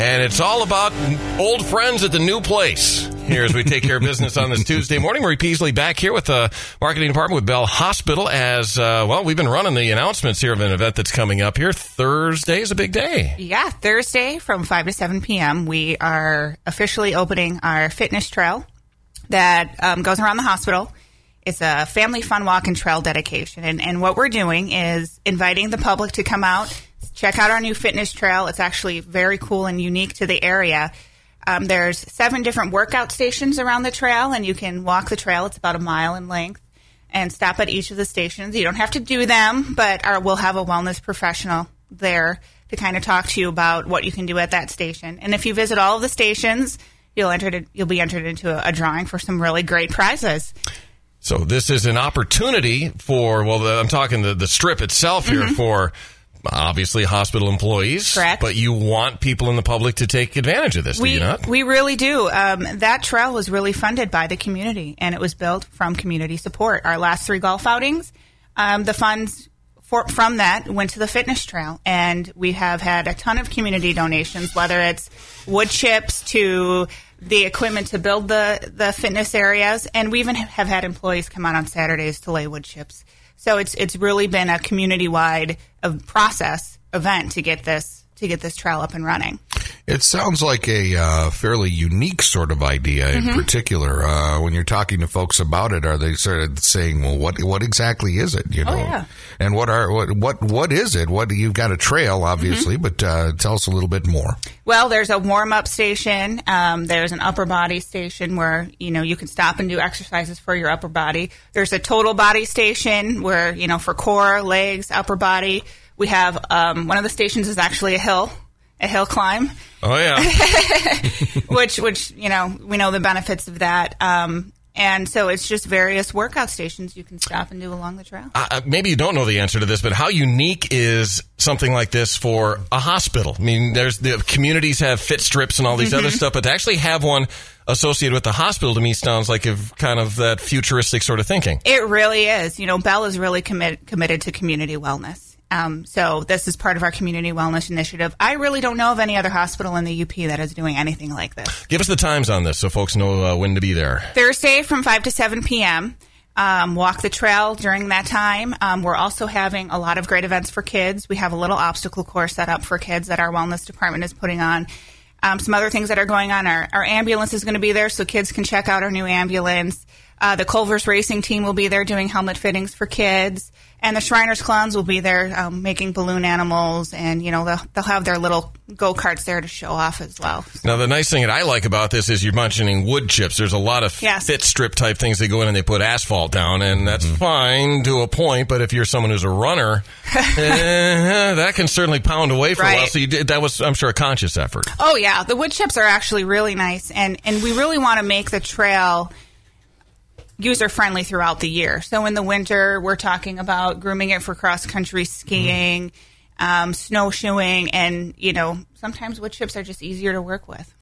And it's all about old friends at the new place. Here as we take care of business on this Tuesday morning. Marie Peasley back here with the marketing department with Bell Hospital as, we've been running the announcements here of an event that's coming up here. Thursday is a big day. Yeah, Thursday from 5 to 7 p.m. we are officially opening our fitness trail that goes around the hospital. It's a family fun walk and trail dedication. And what we're doing is inviting the public to come out, check out our new fitness trail. It's actually very cool and unique to the area. There's 7 different workout stations around the trail, and you can walk the trail. It's about a mile in length, and stop at each of the stations. You don't have to do them, but we'll have a wellness professional there to kind of talk to you about what you can do at that station. And if you visit all of the stations, you'll be entered into a drawing for some really great prizes. So this is an opportunity for, I'm talking the strip itself here for obviously hospital employees. Correct. But you want people in the public to take advantage of this, do you not? We really do. That trail was really funded by the community, and it was built from community support. Our last 3 golf outings, the funds from that went to the fitness trail, and we have had a ton of community donations, whether it's wood chips to the equipment to build the fitness areas, and we even have had employees come out on Saturdays to lay wood chips. So it's really been a community-wide process event to get this trail up and running. It sounds like a fairly unique sort of idea in particular. When you're talking to folks about it, are they sort of saying, well, what exactly is it? You know, yeah. And what is it? You've got a trail, obviously, but tell us a little bit more. Well, there's a warm-up station. There's an upper body station where, you can stop and do exercises for your upper body. There's a total body station where, for core, legs, upper body. We have one of the stations is actually a hill climb. Oh, yeah. which we know the benefits of that. And so it's just various workout stations you can stop and do along the trail. Maybe you don't know the answer to this, but how unique is something like this for a hospital? I mean, the communities have fit strips and all these other stuff, but to actually have one associated with the hospital to me sounds like kind of that futuristic sort of thinking. It really is. Bell is really committed to community wellness. So this is part of our community wellness initiative. I really don't know of any other hospital in the UP that is doing anything like this. Give us the times on this so folks know when to be there. Thursday from 5 to 7 p.m. Walk the trail during that time. We're also having a lot of great events for kids. We have a little obstacle course set up for kids that our wellness department is putting on. Some other things that are going on. Our ambulance is going to be there so kids can check out our new ambulance. The Culver's Racing team will be there doing helmet fittings for kids. And the Shriners Clowns will be there making balloon animals, and they'll have their little go-karts there to show off as well. Now, the nice thing that I like about this is you're mentioning wood chips. There's a lot of fit strip type things that go in and they put asphalt down, and that's fine to a point. But if you're someone who's a runner, that can certainly pound away for a while. So that was, I'm sure, a conscious effort. Oh yeah, the wood chips are actually really nice, and we really want to make the trail user-friendly throughout the year. So in the winter, we're talking about grooming it for cross-country skiing, snowshoeing, and, sometimes wood chips are just easier to work with.